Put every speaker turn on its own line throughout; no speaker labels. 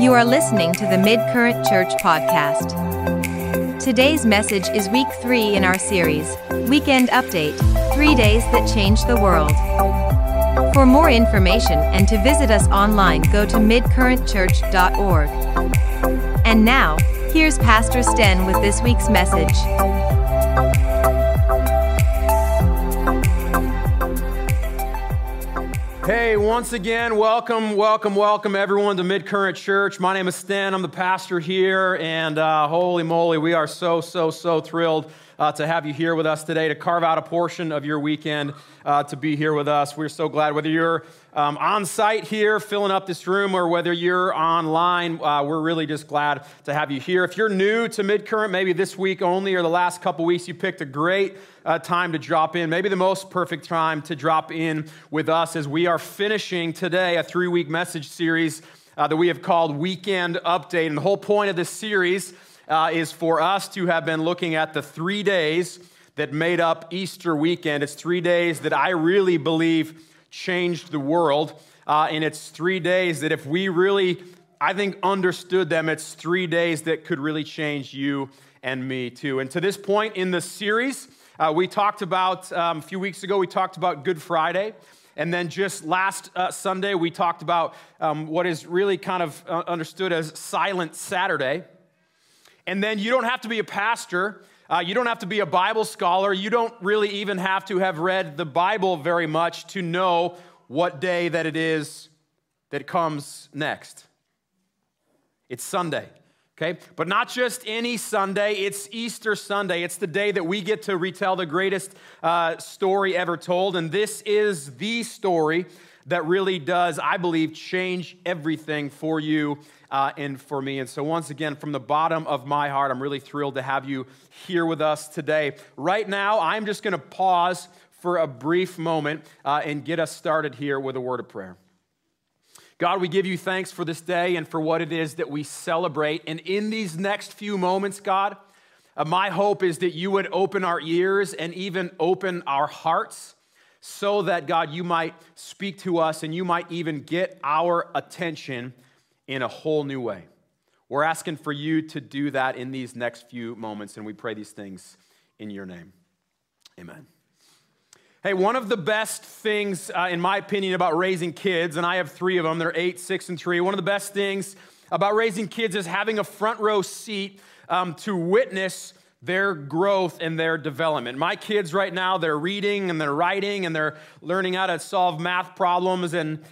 You are listening to the Mid-Current Church podcast. Today's message is week 3 in our series, Weekend Update, 3 Days That Changed the World. For more information and to visit us online, go to midcurrentchurch.org. And now, here's Pastor Sten with this week's message.
Hey, once again, welcome everyone to Mid-Current Church. My name is Sten. I'm the pastor here, and holy moly, we are so thrilled to have you here with us today, to carve out a portion of your weekend to be here with us. We're so glad, whether you're on site here filling up this room or whether you're online, we're really just glad to have you here. If you're new to Mid-Current, maybe this week only or the last couple weeks, you picked a great time to drop in, maybe the most perfect time to drop in with us as we are finishing today a 3-week message series that we have called Weekend Update. And the whole point of this series is for us to have been looking at the 3 days that made up Easter weekend. It's 3 days that I really believe changed the world, and it's 3 days that if we really, I think, understood them, it's 3 days that could really change you and me too. And to this point in the series, we talked about, a few weeks ago, we talked about Good Friday. And then just last Sunday, we talked about what is really kind of understood as Silent Saturday. And then you don't have to be a pastor. You don't have to be a Bible scholar. You don't really even have to have read the Bible very much to know what day that it is that comes next. It's Sunday. Okay? But not just any Sunday, it's Easter Sunday. It's the day that we get to retell the greatest story ever told. And this is the story that really does, I believe, change everything for you and for me. And so once again, from the bottom of my heart, I'm really thrilled to have you here with us today. Right now, I'm just going to pause for a brief moment and get us started here with a word of prayer. God, we give you thanks for this day and for what it is that we celebrate. And in these next few moments, God, my hope is that you would open our ears and even open our hearts so that, God, you might speak to us and you might even get our attention in a whole new way. We're asking for you to do that in these next few moments, and we pray these things in your name. Amen. Hey, one of the best things, in my opinion, about raising kids, and I have 3 of them, they're 8, 6, and 3. One of the best things about raising kids is having a front row seat to witness their growth and their development. My kids right now, they're reading and they're writing and they're learning how to solve math problems and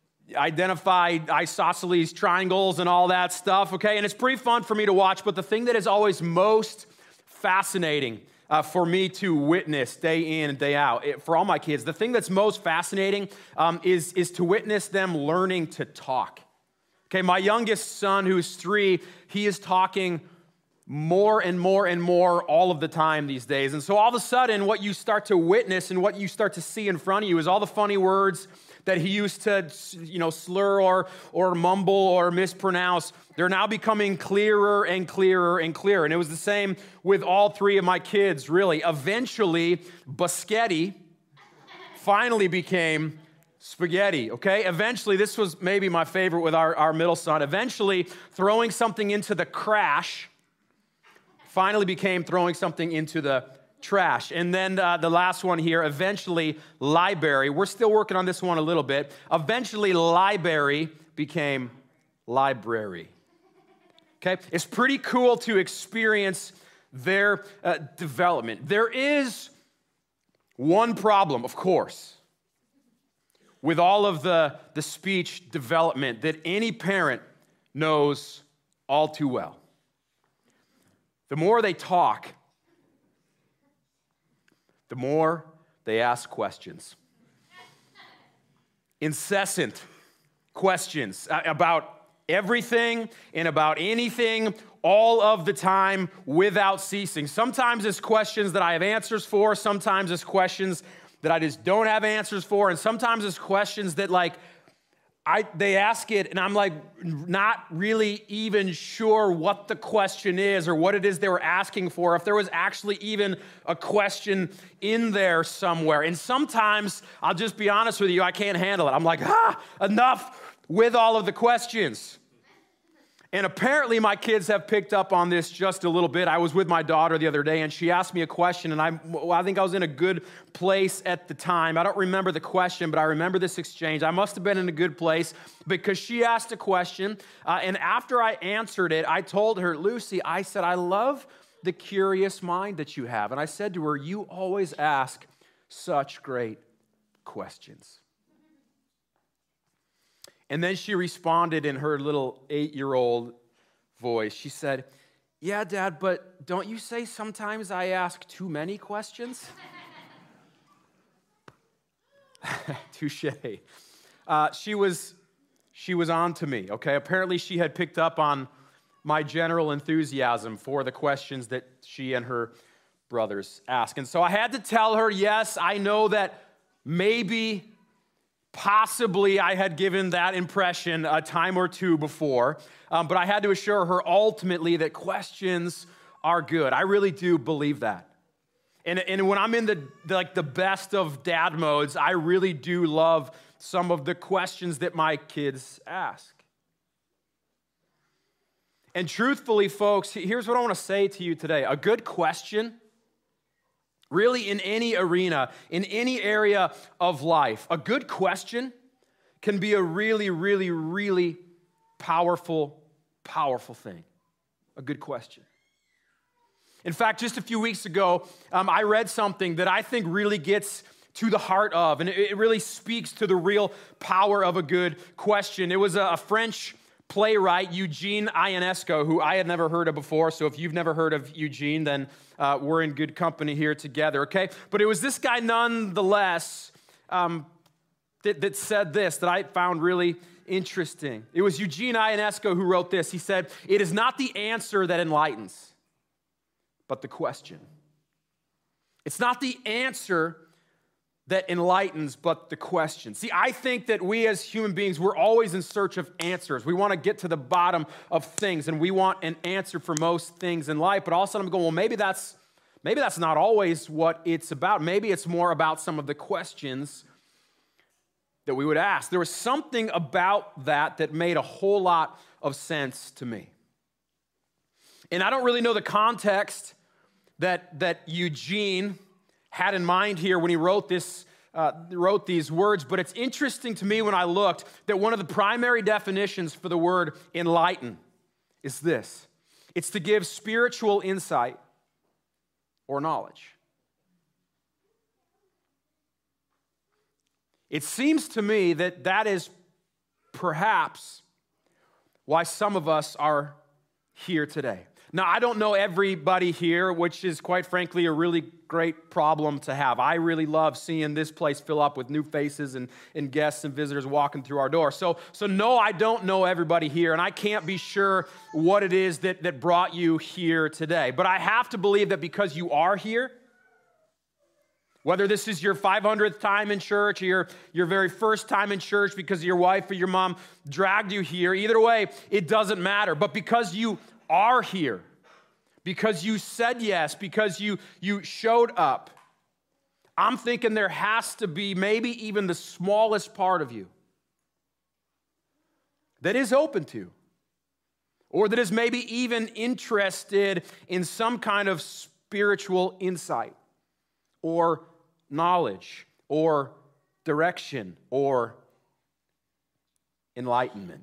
identify isosceles triangles and all that stuff, okay? And it's pretty fun for me to watch, but the thing that is always most fascinating for me to witness day in and day out, for all my kids, the thing that's most fascinating is to witness them learning to talk. Okay, my youngest son, who's 3, he is talking more and more all of the time these days. And so all of a sudden, what you start to witness and what you start to see in front of you is all the funny words that he used to, slur or mumble or mispronounce. They're now becoming clearer and clearer and clearer. And it was the same with all 3 of my kids, really. Eventually, biscotti finally became spaghetti, okay? Eventually, this was maybe my favorite with our middle son. Eventually, throwing something into the crash finally became throwing something into the trash. And then the last one here, eventually library. We're still working on this one a little bit. Eventually library became library. Okay? It's pretty cool to experience their development. There is one problem, of course, with all of the speech development that any parent knows all too well. The more they talk, the more they ask questions. Incessant questions about everything and about anything all of the time without ceasing. Sometimes it's questions that I have answers for. Sometimes it's questions that I just don't have answers for. And sometimes it's questions that they ask it and I'm not really even sure what the question is or what it is they were asking for, if there was actually even a question in there somewhere. And sometimes, I'll just be honest with you, I can't handle it. I'm enough with all of the questions. And apparently my kids have picked up on this just a little bit. I was with my daughter the other day, and she asked me a question, and I think I was in a good place at the time. I don't remember the question, but I remember this exchange. I must have been in a good place because she asked a question, and after I answered it, I told her, Lucy, I said, I love the curious mind that you have. And I said to her, you always ask such great questions. And then she responded in her little 8-year-old voice. She said, yeah, Dad, but don't you say sometimes I ask too many questions? Touche. She was on to me, okay? Apparently she had picked up on my general enthusiasm for the questions that she and her brothers ask. And so I had to tell her, yes, I know that maybe possibly I had given that impression a time or two before, but I had to assure her ultimately that questions are good. I really do believe that. And when I'm in the best of dad modes, I really do love some of the questions that my kids ask. And truthfully, folks, here's what I want to say to you today. A good question, really in any arena, in any area of life, a good question can be a really, really, really powerful thing. A good question. In fact, just a few weeks ago, I read something that I think really gets to the heart of, and it really speaks to the real power of a good question. It was a French playwright, Eugene Ionesco, who I had never heard of before. So if you've never heard of Eugene, then we're in good company here together, okay? But it was this guy nonetheless that said this that I found really interesting. It was Eugene Ionesco who wrote this. He said, "It is not the answer that enlightens, but the question." It's not the answer that enlightens, but the question. See, I think that we as human beings, we're always in search of answers. We want to get to the bottom of things, and we want an answer for most things in life. But all of a sudden I'm going, well, maybe that's not always what it's about. Maybe it's more about some of the questions that we would ask. There was something about that made a whole lot of sense to me. And I don't really know the context that Eugene had in mind here when he wrote these words, but it's interesting to me when I looked that one of the primary definitions for the word enlighten is this. It's to give spiritual insight or knowledge. It seems to me that is perhaps why some of us are here today. Now, I don't know everybody here, which is quite frankly a really great problem to have. I really love seeing this place fill up with new faces and guests and visitors walking through our door. So no, I don't know everybody here, and I can't be sure what it is that brought you here today. But I have to believe that because you are here, whether this is your 500th time in church or your very first time in church because your wife or your mom dragged you here, either way, it doesn't matter. But because you are here, because you said yes, because you showed up, I'm thinking there has to be maybe even the smallest part of you that is open to, or that is maybe even interested in some kind of spiritual insight or knowledge or direction or enlightenment.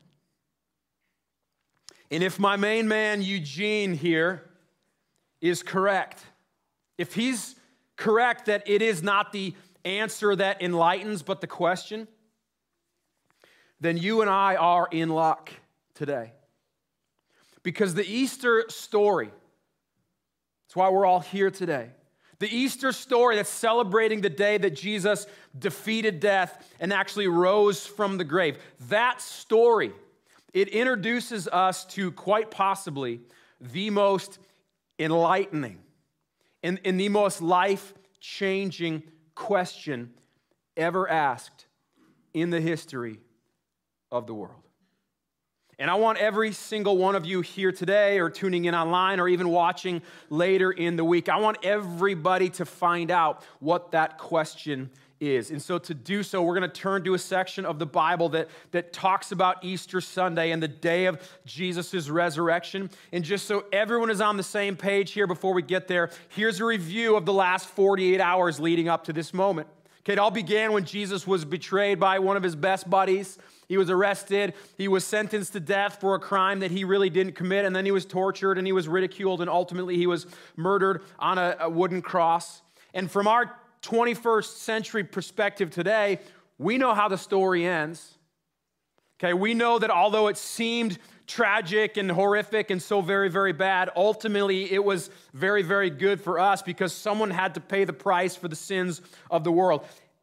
And if my main man, Eugene, here is correct, if he's correct that it is not the answer that enlightens, but the question, then you and I are in luck today. Because the Easter story, that's why we're all here today. The Easter story that's celebrating the day that Jesus defeated death and actually rose from the grave, that story, it introduces us to quite possibly the most enlightening and the most life-changing question ever asked in the history of the world. And I want every single one of you here today or tuning in online or even watching later in the week, I want everybody to find out what that question is. And so to do so, we're going to turn to a section of the Bible that talks about Easter Sunday and the day of Jesus' resurrection. And just so everyone is on the same page here before we get there, here's a review of the last 48 hours leading up to this moment. Okay, it all began when Jesus was betrayed by one of his best buddies. He was arrested. He was sentenced to death for a crime that he really didn't commit. And then he was tortured and he was ridiculed. And ultimately he was murdered on a wooden cross. And from our 21st century perspective today, we know how the story ends. Okay, we know that although it seemed tragic and horrific and so very, very bad, ultimately it was very, very good for us because someone had to pay the price for the sins of the world.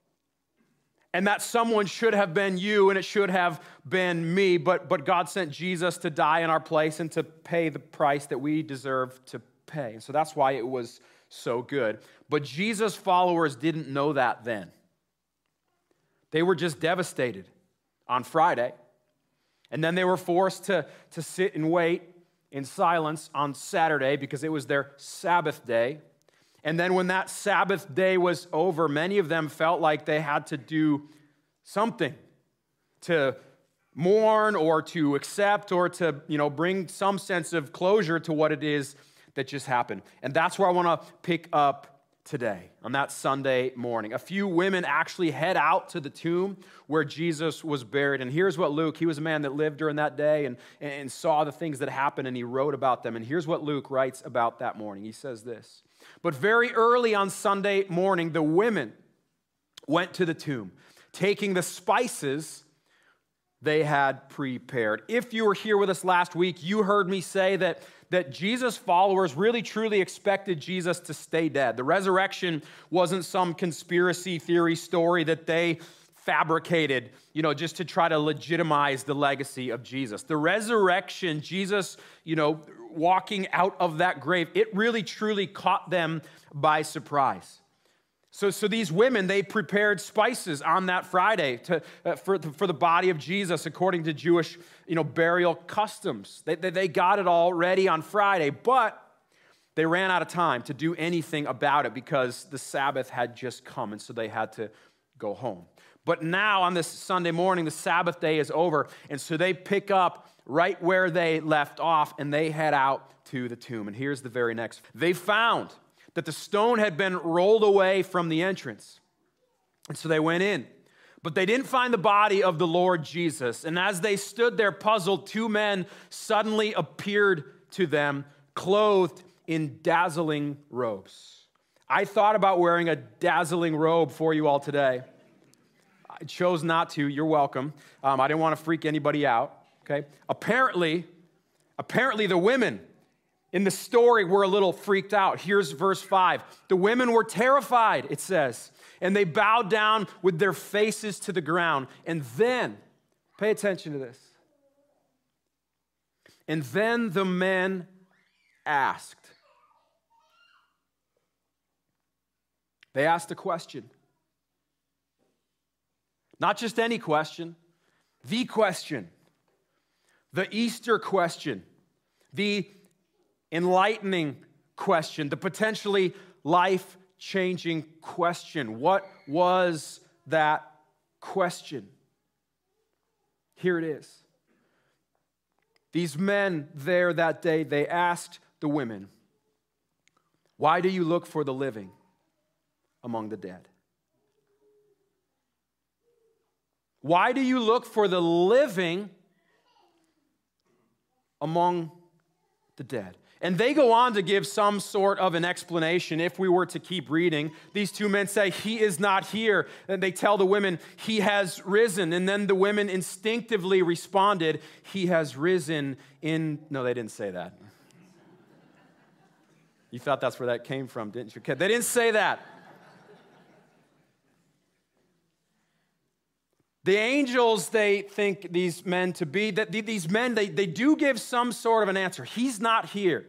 And that someone should have been you and it should have been me, but God sent Jesus to die in our place and to pay the price that we deserve to pay. And so that's why it was so good. But Jesus' followers didn't know that then. They were just devastated on Friday. And then they were forced to sit and wait in silence on Saturday because it was their Sabbath day. And then when that Sabbath day was over, many of them felt like they had to do something to mourn or to accept or to, bring some sense of closure to what it is that just happened. And that's where I want to pick up today, on that Sunday morning. A few women actually head out to the tomb where Jesus was buried. And here's what Luke, he was a man that lived during that day and saw the things that happened, and he wrote about them. And here's what Luke writes about that morning. He says this: "But very early on Sunday morning, the women went to the tomb, taking the spices they had prepared." If you were here with us last week, you heard me say that Jesus' followers really truly expected Jesus to stay dead. The resurrection wasn't some conspiracy theory story that they fabricated, just to try to legitimize the legacy of Jesus. The resurrection, Jesus, walking out of that grave, it really truly caught them by surprise. So these women, they prepared spices on that Friday for the body of Jesus according to Jewish, burial customs. They got it all ready on Friday, but they ran out of time to do anything about it because the Sabbath had just come, and so they had to go home. But now on this Sunday morning, the Sabbath day is over, and so they pick up right where they left off, and they head out to the tomb. And here's the very next. They found that the stone had been rolled away from the entrance. And so they went in. But they didn't find the body of the Lord Jesus. And as they stood there puzzled, two men suddenly appeared to them, clothed in dazzling robes. I thought about wearing a dazzling robe for you all today. I chose not to. You're welcome. I didn't want to freak anybody out. Okay. Apparently the women in the story were a little freaked out. Here's verse 5. The women were terrified, it says, and they bowed down with their faces to the ground. And then, pay attention to this. And then the men asked. They asked a question. Not just any question, the question. The Easter question. The enlightening question, the potentially life-changing question. What was that question? Here it is. These men there that day, they asked the women, "Why do you look for the living among the dead?" Why do you look for the living among the dead? And they go on to give some sort of an explanation if we were to keep reading. These two men say, "He is not here." And they tell the women, "He has risen." And then the women instinctively responded, "He has risen in..." No, they didn't say that. You thought that's where that came from, didn't you? They didn't say that. The angels, they think these men to be, that these men, they do give some sort of an answer. He's not here.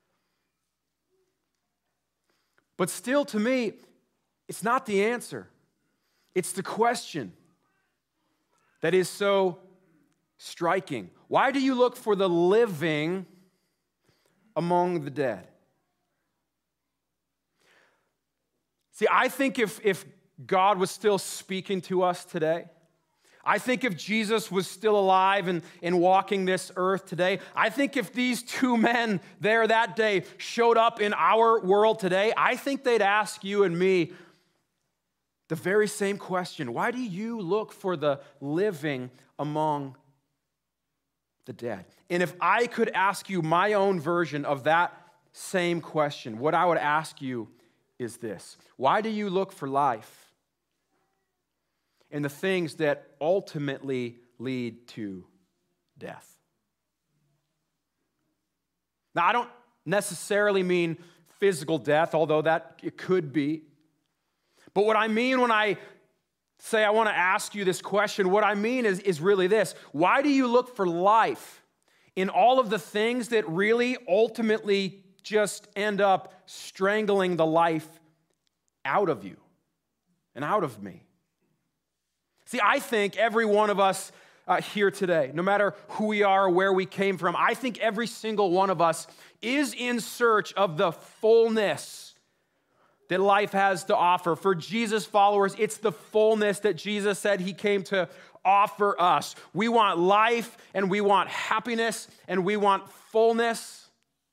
But still, to me, it's not the answer. It's the question that is so striking. Why do you look for the living among the dead? See, I think if God was still speaking to us today. I think if Jesus was still alive and walking this earth today, I think if these two men there that day showed up in our world today, I think they'd ask you and me the very same question. Why do you look for the living among the dead? And if I could ask you my own version of that same question, what I would ask you is this: why do you look for life and the things that ultimately lead to death? Now, I don't necessarily mean physical death, although that it could be. But what I mean when I say I want to ask you this question, what I mean is really this: why do you look for life in all of the things that really ultimately just end up strangling the life out of you and out of me? See, I think every one of us here today, no matter who we are or where we came from, I think every single one of us is in search of the fullness that life has to offer. For Jesus followers, it's the fullness that Jesus said he came to offer us. We want life, and we want happiness, and we want fullness.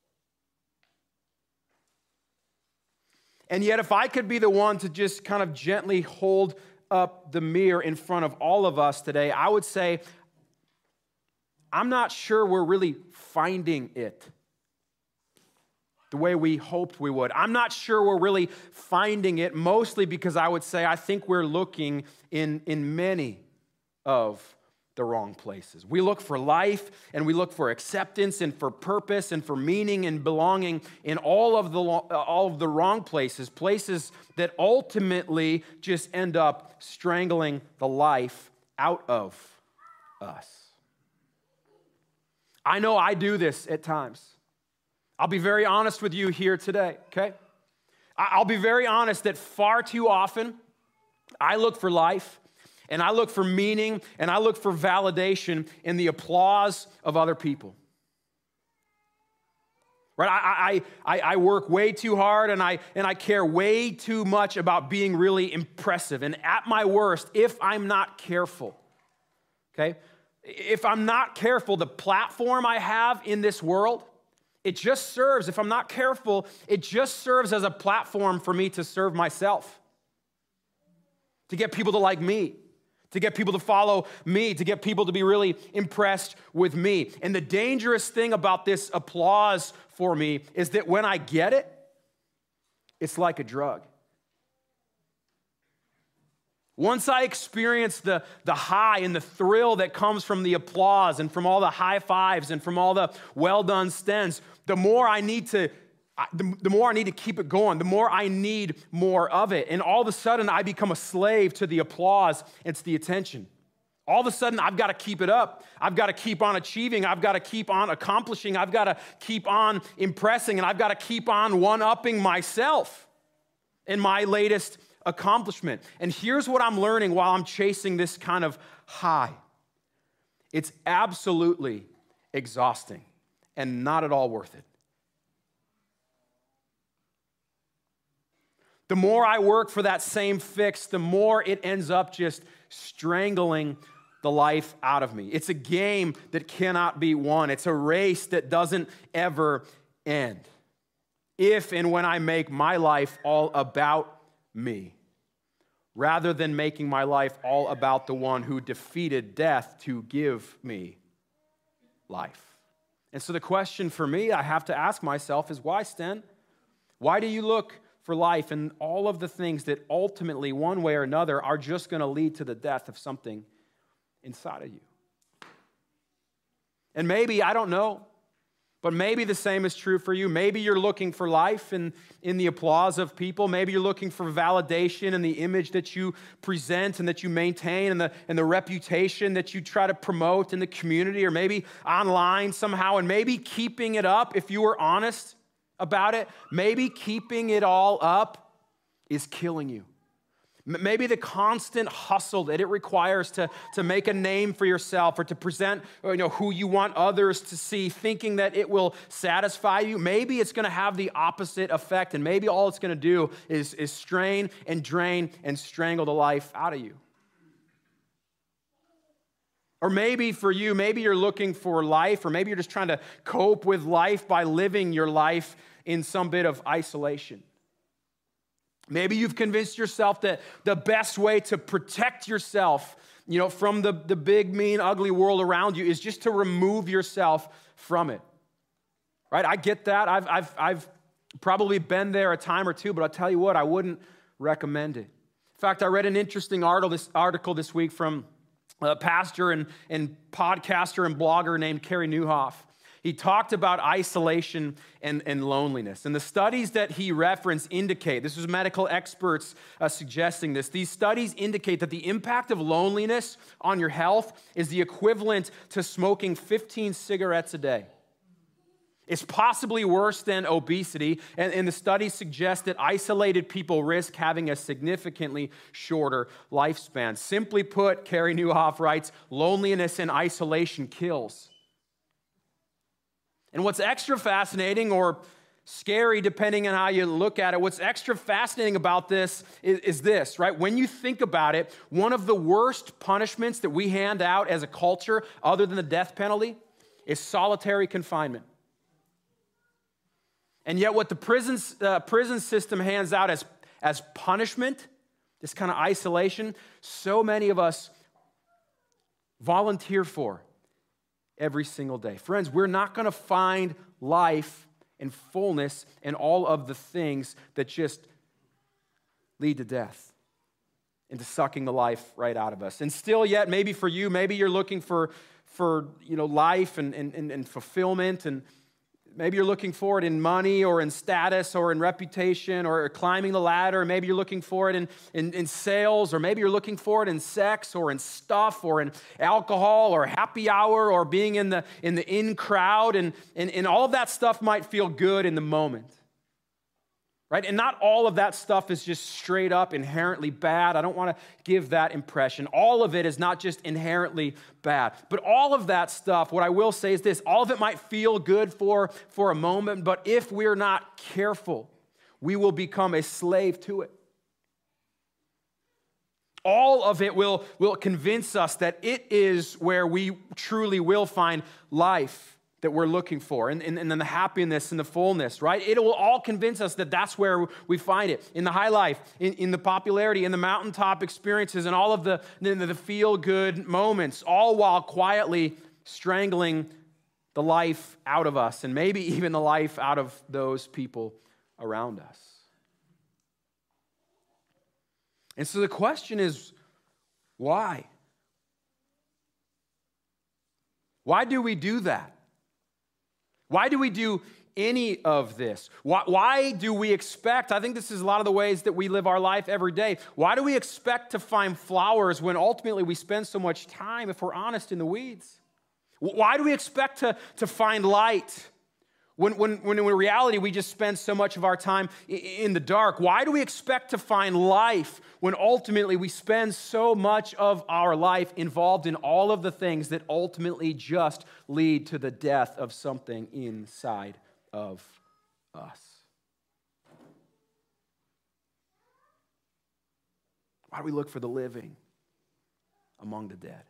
And yet, if I could be the one to just kind of gently hold up the mirror in front of all of us today, I would say, I'm not sure we're really finding it the way we hoped we would. I'm not sure we're really finding it, mostly because I would say I think we're looking in many of the wrong places. We look for life, and we look for acceptance and for purpose and for meaning and belonging in all of the wrong places, places that ultimately just end up strangling the life out of us. I know I do this at times. I'll be very honest with you here today, okay? I'll be very honest that far too often I look for life, and I look for meaning, and I look for validation in the applause of other people. Right? I work way too hard, and I care way too much about being really impressive. And at my worst, if I'm not careful, okay? If I'm not careful, the platform I have in this world, it just serves, if I'm not careful, it just serves as a platform for me to serve myself, to get people to like me, to get people to follow me, to get people to be really impressed with me. And the dangerous thing about this applause for me is that when I get it, it's like a drug. Once I experience the high and the thrill that comes from the applause and from all the high fives and from all the well done stens, the more I need to keep it going, the more I need more of it. And all of a sudden, I become a slave to the applause and to the attention. All of a sudden, I've got to keep it up. I've got to keep on achieving. I've got to keep on accomplishing. I've got to keep on impressing. And I've got to keep on one-upping myself in my latest accomplishment. And here's what I'm learning while I'm chasing this kind of high. It's absolutely exhausting and not at all worth it. The more I work for that same fix, the more it ends up just strangling the life out of me. It's a game that cannot be won. It's a race that doesn't ever end. If and when I make my life all about me, rather than making my life all about the one who defeated death to give me life. And so the question for me I have to ask myself is, why, Sten? Why do you look for life and all of the things that ultimately, one way or another, are just going to lead to the death of something inside of you? And maybe, I don't know, but maybe the same is true for you. Maybe you're looking for life in the applause of people. Maybe you're looking for validation in the image that you present and that you maintain and the reputation that you try to promote in the community or maybe online somehow. And maybe keeping it up, if you were honest about it, maybe keeping it all up is killing you. Maybe the constant hustle that it requires to make a name for yourself or to present who you want others to see, thinking that it will satisfy you. Maybe it's going to have the opposite effect, and maybe all it's going to do is strain and drain and strangle the life out of you. Or maybe for you, maybe you're looking for life, or maybe you're just trying to cope with life by living your life in some bit of isolation. Maybe you've convinced yourself that the best way to protect yourself, from the big, mean, ugly world around you is just to remove yourself from it. Right? I get that. I've probably been there a time or two, but I'll tell you what, I wouldn't recommend it. In fact, I read an interesting article this week from a pastor and podcaster and blogger named Carey Nieuwhof. He talked about isolation and loneliness. And the studies that he referenced indicate, this was medical experts suggesting this, these studies indicate that the impact of loneliness on your health is the equivalent to smoking 15 cigarettes a day. It's possibly worse than obesity, and the studies suggest that isolated people risk having a significantly shorter lifespan. Simply put, Carey Nieuwhof writes, loneliness and isolation kills. And what's extra fascinating or scary, depending on how you look at it, what's extra fascinating about this is this, right? When you think about it, one of the worst punishments that we hand out as a culture, other than the death penalty, is solitary confinement. And yet what the prison system hands out as punishment, this kind of isolation, so many of us volunteer for every single day. Friends, we're not going to find life and fullness in all of the things that just lead to death and to sucking the life right out of us. And still yet, maybe for you, maybe you're looking for life and fulfillment, and maybe you're looking for it in money or in status or in reputation or climbing the ladder. Maybe you're looking for it in sales, or maybe you're looking for it in sex or in stuff or in alcohol or happy hour or being in the in crowd. And all of that stuff might feel good in the moment. Right? And not all of that stuff is just straight up inherently bad. I don't want to give that impression. All of it is not just inherently bad. But all of that stuff, what I will say is this, all of it might feel good for a moment, but if we're not careful, we will become a slave to it. All of it will convince us that it is where we truly will find life that we're looking for, and the happiness and the fullness, right? It will all convince us that that's where we find it, in the high life, in the popularity, in the mountaintop experiences, and all of the feel-good moments, all while quietly strangling the life out of us, and maybe even the life out of those people around us. And so the question is, why? Why do we do that? Why do we do any of this? Why do we expect, I think this is a lot of the ways that we live our life every day, why do we expect to find flowers when ultimately we spend so much time, if we're honest, in the weeds? Why do we expect to find light when in reality we just spend so much of our time in the dark? Why do we expect to find life when ultimately we spend so much of our life involved in all of the things that ultimately just lead to the death of something inside of us? Why do we look for the living among the dead?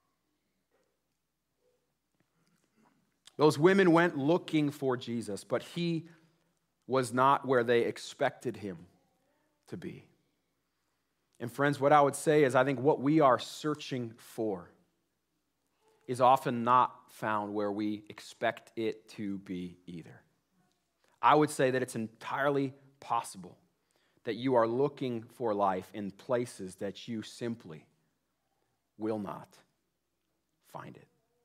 Those women went looking for Jesus, but he was not where they expected him to be. And friends, what I would say is I think what we are searching for is often not found where we expect it to be either. I would say that it's entirely possible that you are looking for life in places that you simply will not find it.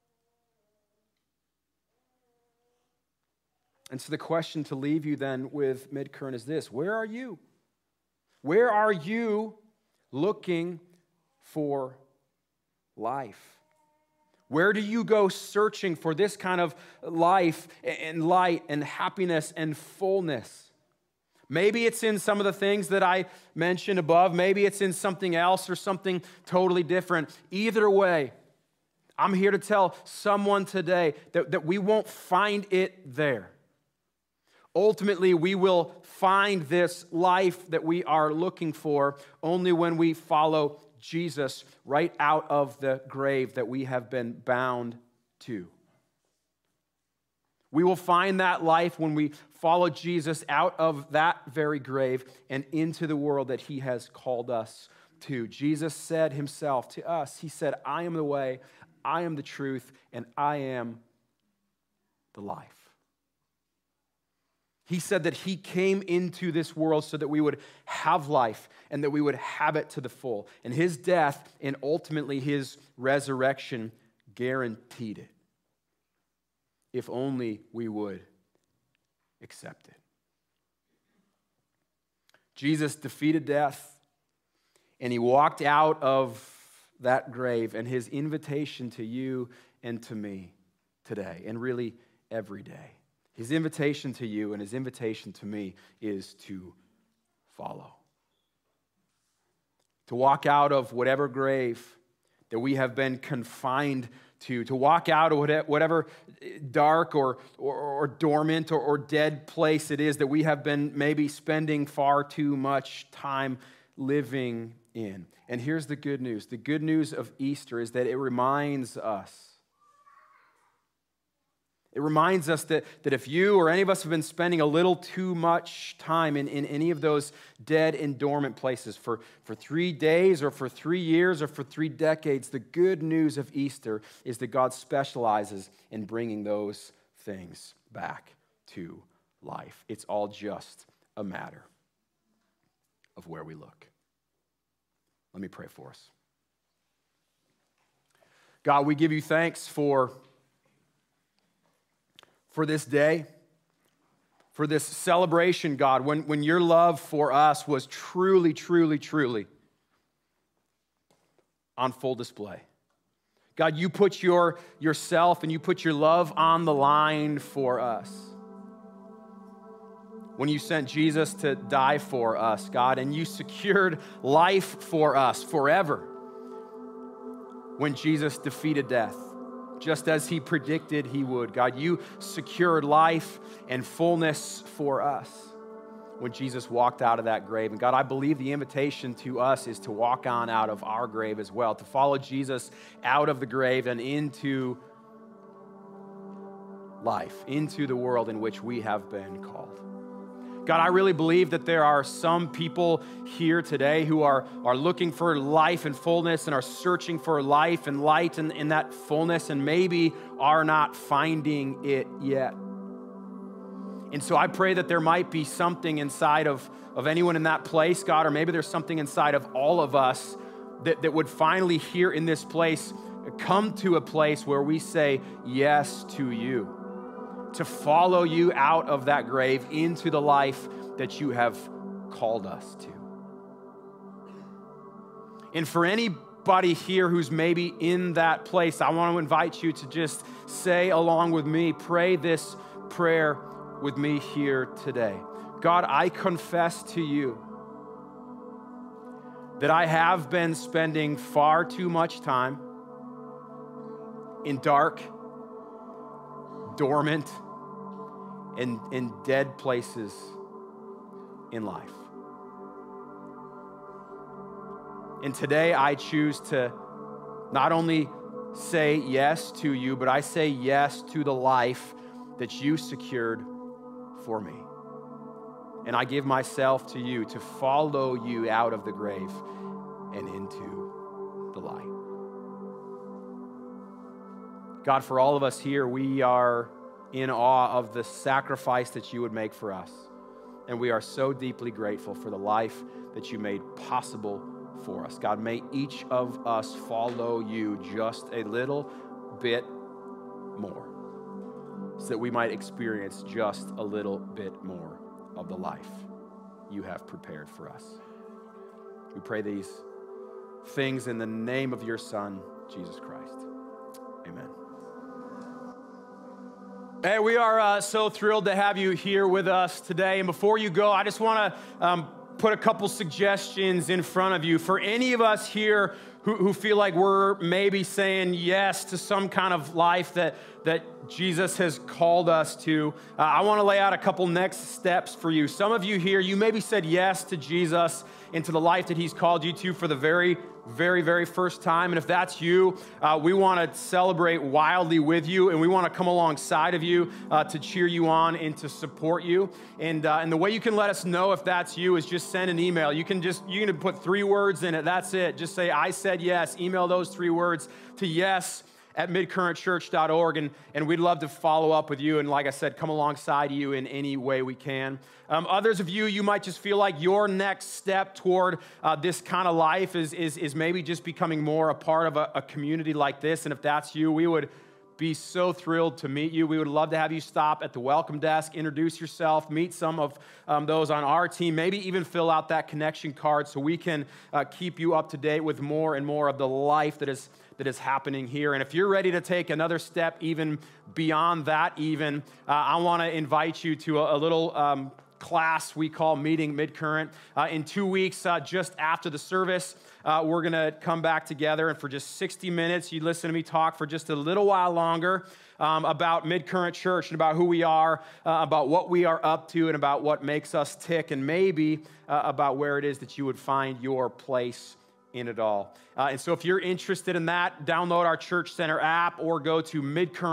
And so the question to leave you then with Midcurrent is this: where are you? Where are you looking for life? Where do you go searching for this kind of life and light and happiness and fullness? Maybe it's in some of the things that I mentioned above. Maybe it's in something else or something totally different. Either way, I'm here to tell someone today that we won't find it there. Ultimately, we will find this life that we are looking for only when we follow Jesus right out of the grave that we have been bound to. We will find that life when we follow Jesus out of that very grave and into the world that he has called us to. Jesus said himself to us, he said, I am the way, I am the truth, and I am the life. He said that he came into this world so that we would have life and that we would have it to the full. And his death and ultimately his resurrection guaranteed it. If only we would accept it. Jesus defeated death and he walked out of that grave, and his invitation to you and to me today, and really every day, his invitation to you and his invitation to me is to follow. To walk out of whatever grave that we have been confined to walk out of whatever dark or dormant or dead place it is that we have been maybe spending far too much time living in. And here's the good news. The good news of Easter is that it reminds us. It reminds us that if you or any of us have been spending a little too much time in any of those dead and dormant places for 3 days or for 3 years or for 3 decades, the good news of Easter is that God specializes in bringing those things back to life. It's all just a matter of where we look. Let me pray for us. God, we give you thanks for this day, for this celebration, God, when your love for us was truly, truly, truly on full display. God, you put yourself and you put your love on the line for us. When you sent Jesus to die for us, God, and you secured life for us forever when Jesus defeated death, just as he predicted he would. God, you secured life and fullness for us when Jesus walked out of that grave. And God, I believe the invitation to us is to walk on out of our grave as well, to follow Jesus out of the grave and into life, into the world in which we have been called. God, I really believe that there are some people here today who are looking for life and fullness and are searching for life and light in that fullness and maybe are not finding it yet. And so I pray that there might be something inside of anyone in that place, God, or maybe there's something inside of all of us that would finally here in this place come to a place where we say yes to you, to follow you out of that grave into the life that you have called us to. And for anybody here who's maybe in that place, I want to invite you to just say along with me, pray this prayer with me here today. God, I confess to you that I have been spending far too much time in dark, dormant, and in dead places in life. And today I choose to not only say yes to you, but I say yes to the life that you secured for me. And I give myself to you to follow you out of the grave and into the light. God, for all of us here, we are in awe of the sacrifice that you would make for us. And we are so deeply grateful for the life that you made possible for us. God, may each of us follow you just a little bit more so that we might experience just a little bit more of the life you have prepared for us. We pray these things in the name of your Son, Jesus Christ. Amen. Hey, we are so thrilled to have you here with us today. And before you go, I just want to put a couple suggestions in front of you. For any of us here who feel like we're maybe saying yes to some kind of life that Jesus has called us to, I want to lay out a couple next steps for you. Some of you here, you maybe said yes to Jesus and to the life that he's called you to for the very first time. And if that's you, we want to celebrate wildly with you, and we want to come alongside of you to cheer you on and to support you. And the way you can let us know if that's you is just send an email. You can put 3 words in it. That's it. Just say, I said yes. Email those 3 words to yes@midcurrentchurch.org, and we'd love to follow up with you. And like I said, come alongside you in any way we can. Others of you might just feel like your next step toward this kind of life is maybe just becoming more a part of a community like this. And if that's you, we would be so thrilled to meet you. We would love to have you stop at the welcome desk, introduce yourself, meet some of those on our team, maybe even fill out that connection card so we can keep you up to date with more and more of the life that is happening here. And if you're ready to take another step even beyond that I want to invite you to a little class we call Meeting Midcurrent. In 2 weeks, just after the service, we're going to come back together, and for just 60 minutes, you listen to me talk for just a little while longer about Midcurrent Church and about who we are, about what we are up to, and about what makes us tick, and maybe about where it is that you would find your place in it all. And so if you're interested in that, download our Church Center app or go to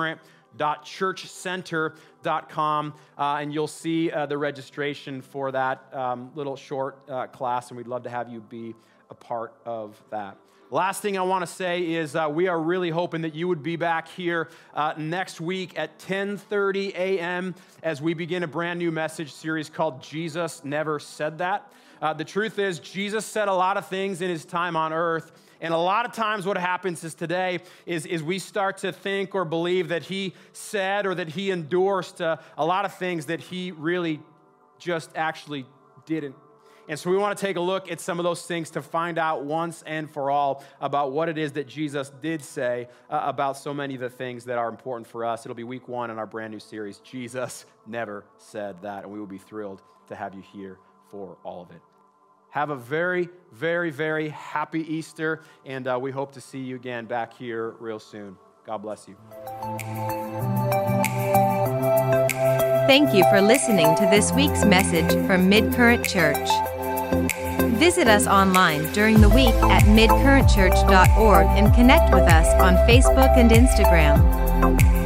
midcurrent.churchcenter.com, and you'll see the registration for that little short class, and we'd love to have you be a part of that. Last thing I want to say is we are really hoping that you would be back here next week at 10:30 a.m. as we begin a brand new message series called Jesus Never Said That. The truth is, Jesus said a lot of things in his time on earth, and a lot of times what happens is today is we start to think or believe that he said or that he endorsed a lot of things that he really just actually didn't. And so we want to take a look at some of those things to find out once and for all about what it is that Jesus did say about so many of the things that are important for us. It'll be week 1 in our brand new series, Jesus Never Said That, and we will be thrilled to have you here for all of it. Have a very, very, very happy Easter, and we hope to see you again back here real soon. God bless you.
Thank you for listening to this week's message from Midcurrent Church. Visit us online during the week at midcurrentchurch.org and connect with us on Facebook and Instagram.